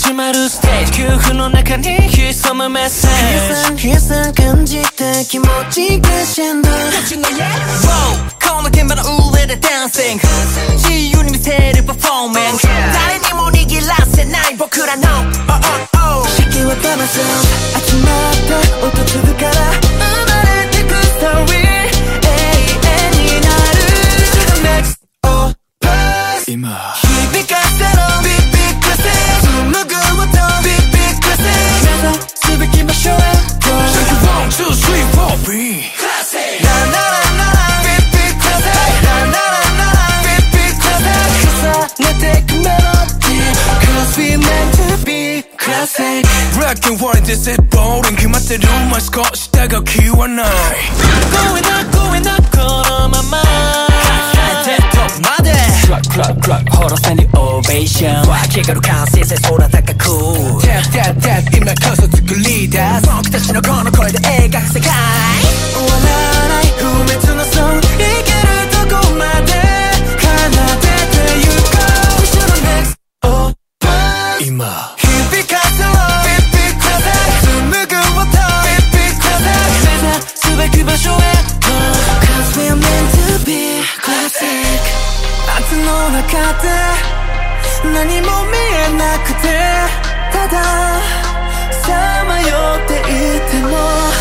始まるステージ恐怖の中に潜むメッセージ悲惨感じた気持ちがシェンドこの現場の上でダンシング自由に見せるパフォーマンス誰にも握らせない僕らの式は騙す集まった音粒から生まれてくストーリー永遠になる To the next or past 今響かせろビッビックセ紡ぐ音ビッビックセ目指すべき場所へ One, two, three, four, be classic ララララビッビックセララララビッビックセ重ねてくメロディー Cause we meant to be classic Black and white this is boring 決まってるま少しだが気はない Going up, going up このままデッドまで Clap, clap, clap ホロ線にオベーション湧き上がる完成性空高く Tap, tap, tap 今こそ作り出す僕たちのこの声で描く世界終わらない不滅のソングいけるとこまで奏でてゆこう To the next or past 今響かせろビッビックセ紡ぐ音ビッビックセ目指すべき場所へ Cause we're meant to be classic 夏の中で何も見えなくてたださまよっていても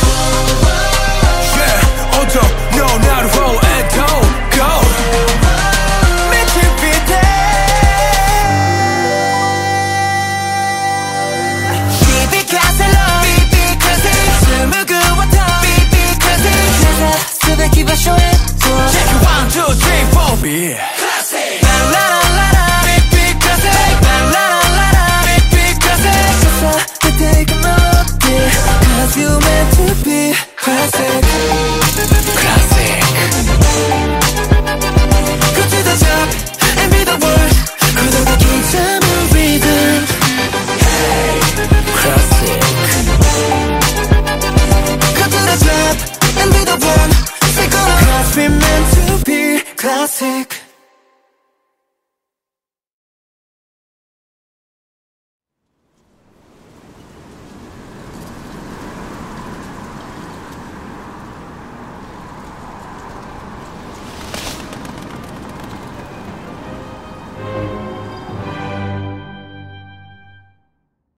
Yeah, oh don't know not roll and don't go 導いて響かせろビッビックセ紡ぐ音ビッビックセ目指すべき場所へ Check it 1, 2, 3, 4, be